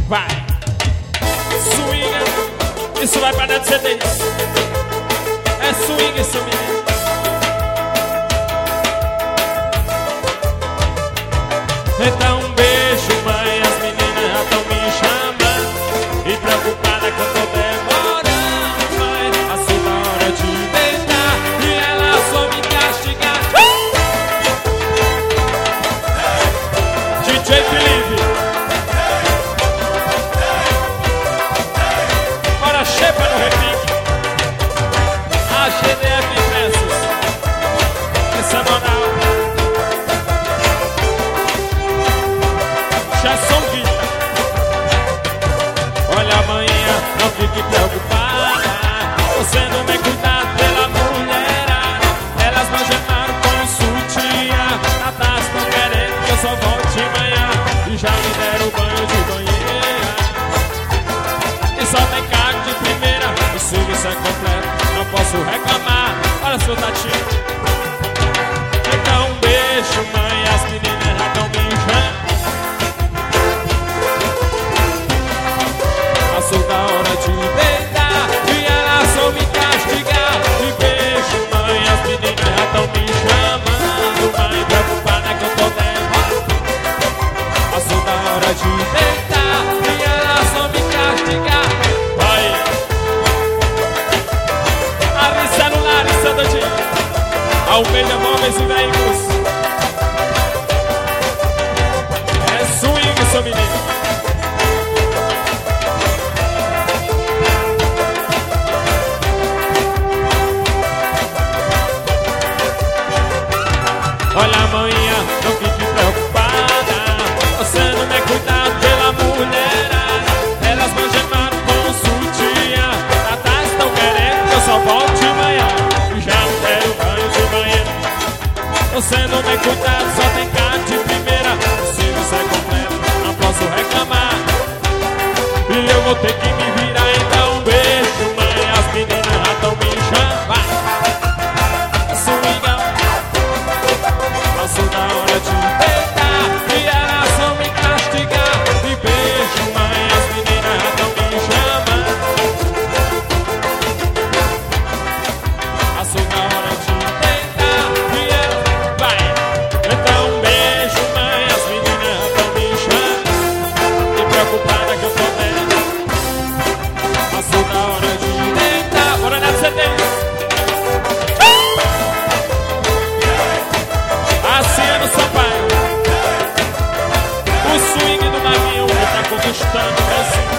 Vai. Swing. Isso vai pra dentro de CDs. É swing isso, menino. Então um beijo, mãe. As meninas já tão me chamando e preocupada que eu tô demorando, mãe. Assim na hora de deitar e ela só me castigar. DJ Felipe. Bora, chepa no repique. A GDF Impressos. Essa é moral. Jason Guita. Olha amanhã, não fique preocupada. Você não vem cuidar pela mulherada. Elas vão gemar com sutiã. A taça estão querendo que eu só volte amanhã. E já me deram banho de banheira. E só tem carne de primeira. O serviço é completo, não posso reclamar. Olha seu tatinho. Então um beijo, mãe. As meninas já estão me enchendo. Passou da hora de deitar e ela só me castigar. E beijo, mãe, as meninas já tão me chamando. Mãe, preocupada que eu tô demorando. Passou da hora de deitar e ela só me castigar. Vai. Larissa no Larissa Dodinho. Almeida Móveis e Veículos. É swing, seu menino. Olha amanhã, não fique preocupada. Você não vai cuidar pela mulherada. Elas vão gemar com sutiã. A tarde estão querendo que eu só volte amanhã. E já não quero banho de banheiro. Você não vai cuidar, só tem carne de primeira. O serviço é completo, não posso reclamar. E eu vou ter que me virar, então um beijo, mãe. As meninas já estão me chamando. Passou da hora de deitar e ela só me castigar. E beijo, mãe, as meninas já tão me chamando. Passou da hora de deitar e ela vai. Então um beijo, mãe, as meninas já tão me chamando. E preocupada que eu tô vendo. Passou da hora de deitar. Bora na CD. Cassiano Sampaio. O swing do Maguinho tá conquistando o Brasil.